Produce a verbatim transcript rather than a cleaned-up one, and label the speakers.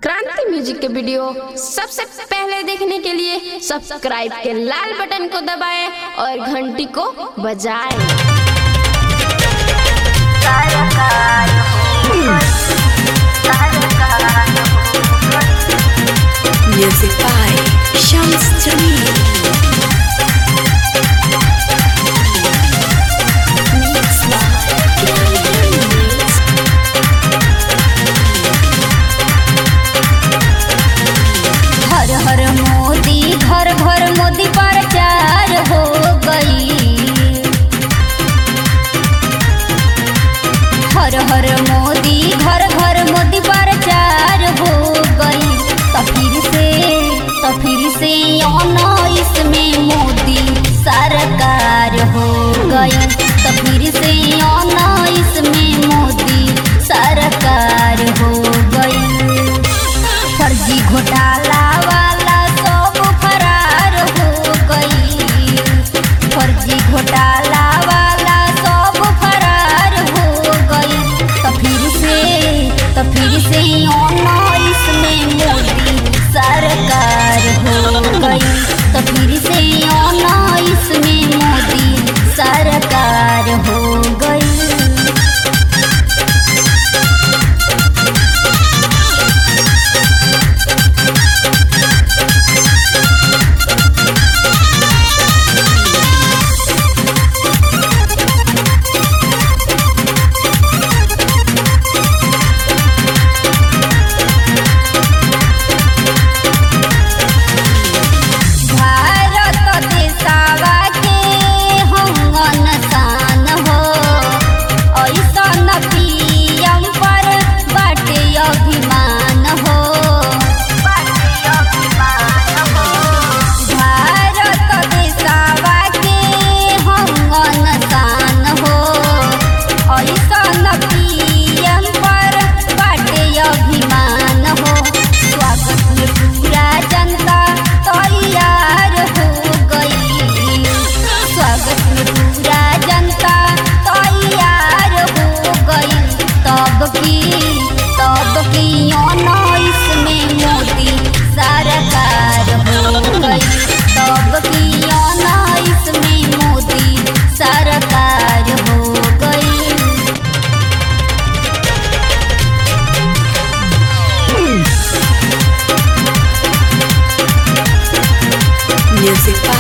Speaker 1: क्रांति म्यूजिक के वीडियो सबसे पहले देखने के लिए सब्सक्राइब के लाल बटन को दबाएं और घंटी को बजाएं।
Speaker 2: Music by Shams Jamil. Mix
Speaker 3: हर हर मोदी घर घर मोदी प्रचार हो गई। हर हर मोदी घर घर मोदी प्रचार हो गई। तो फिर से तो फिर से उन्नीस में मोदी सरकार हो गई। तो फिर से उन्नीस में मोदी सरकार हो गई। फर्जी घोटाला वाला सब फरार हो गई। फर्जी घोटाला वाला सब फरार हो गई। तो फिर से तो फिर से उन्नीस में मोदी सरकार हो गई। तो फिर से उन्नीस में मोदी सरकार हो गई।
Speaker 2: Music by